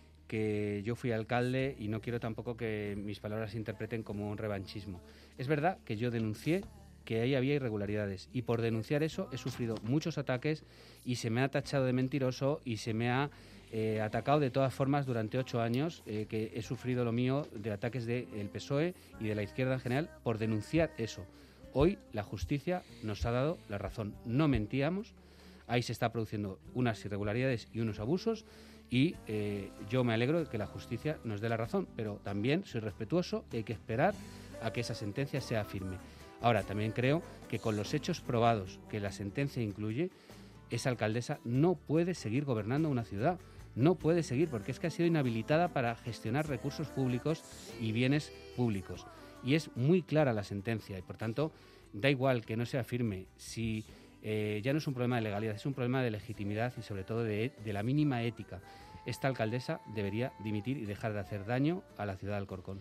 yo fui alcalde y no quiero tampoco que mis palabras se interpreten como un revanchismo. Es verdad que yo denuncié que ahí había irregularidades y por denunciar eso he sufrido muchos ataques y se me ha tachado de mentiroso y se me ha atacado de todas formas durante 8 años que he sufrido lo mío de ataques del PSOE y de la izquierda en general por denunciar eso. Hoy la justicia nos ha dado la razón. No mentíamos, ahí se está produciendo unas irregularidades y unos abusos y yo me alegro de que la justicia nos dé la razón, pero también soy respetuoso y hay que esperar a que esa sentencia sea firme. Ahora, también creo que con los hechos probados que la sentencia incluye, esa alcaldesa no puede seguir gobernando una ciudad. No puede seguir porque es que ha sido inhabilitada para gestionar recursos públicos y bienes públicos. Y es muy clara la sentencia y, por tanto, da igual que no sea firme. Si ya no es un problema de legalidad, es un problema de legitimidad y, sobre todo, de la mínima ética. Esta alcaldesa debería dimitir y dejar de hacer daño a la ciudad de Alcorcón.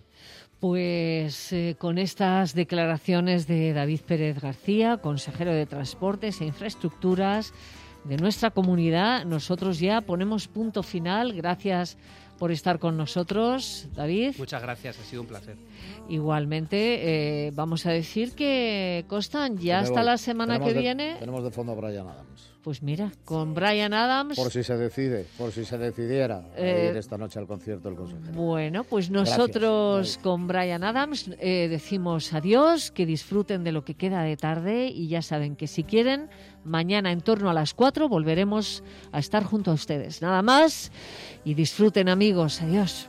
Pues con estas declaraciones de David Pérez García, consejero de Transportes e Infraestructuras de nuestra comunidad, nosotros ya ponemos punto final. Gracias por estar con nosotros, David. Muchas gracias, ha sido un placer. Igualmente, vamos a decir que, Constant, ya hasta la semana que viene... Tenemos de fondo a Bryan Adams. Pues mira, con Bryan Adams... Por si se decidiera ir esta noche al concierto del consejero. Bueno, pues nosotros con Bryan Adams decimos adiós, que disfruten de lo que queda de tarde y ya saben que si quieren, mañana en torno a las 4 volveremos a estar junto a ustedes. Nada más y disfruten, amigos. Adiós.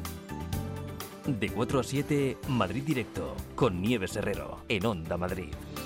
De 4 a 7, Madrid Directo, con Nieves Herrero, en Onda Madrid.